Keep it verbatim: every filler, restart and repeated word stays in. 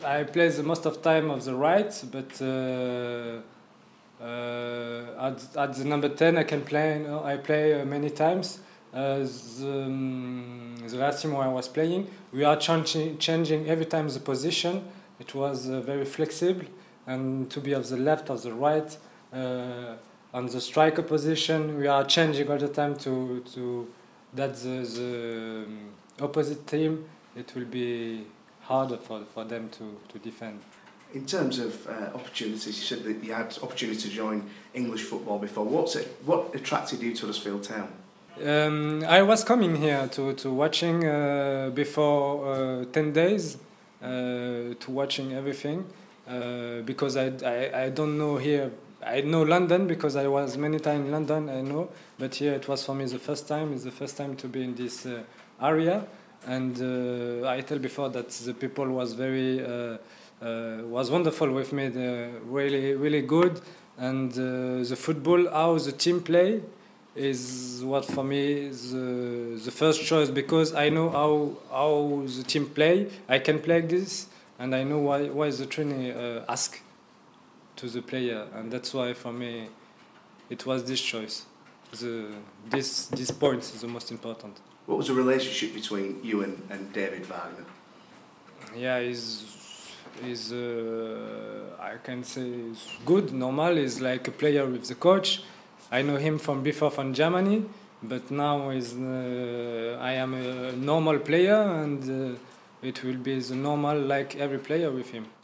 I play the most of time of the right, but uh, uh, at, at the number ten I can play. You know, I play uh, many times. Uh, the, um, the last team where I was playing, we are changing, changing every time the position. It was uh, very flexible, and to be of the left or the right, uh, on the striker position, we are changing all the time to to that the, the um, opposite team, it will be harder for, for them to, to defend. In terms of uh, opportunities, you said that you had opportunity to join English football before. What's it? What attracted you to Huddersfield Town? Um, I was coming here to, to watching uh, before uh, ten days, uh, to watching everything, uh, because I, I, I don't know here. I know London because I was many times in London, I know, but here it was for me the first time. It's the first time to be in this uh, area, and uh, I tell before that the people was very uh, uh, was wonderful with me, the, really really good, and uh, the football, how the team play, is what for me is uh, the first choice, because I know how how the team play. I can play this, and I know why why the trainer uh, ask to the player, and that's why for me it was this choice. The this this point is the most important. What was the relationship between you and, and David Wagner? Yeah, he's he's uh, I can say he's good, normal. He's like a player with the coach. I know him from before from Germany, but now is uh, I am a normal player, and uh, it will be the normal like every player with him.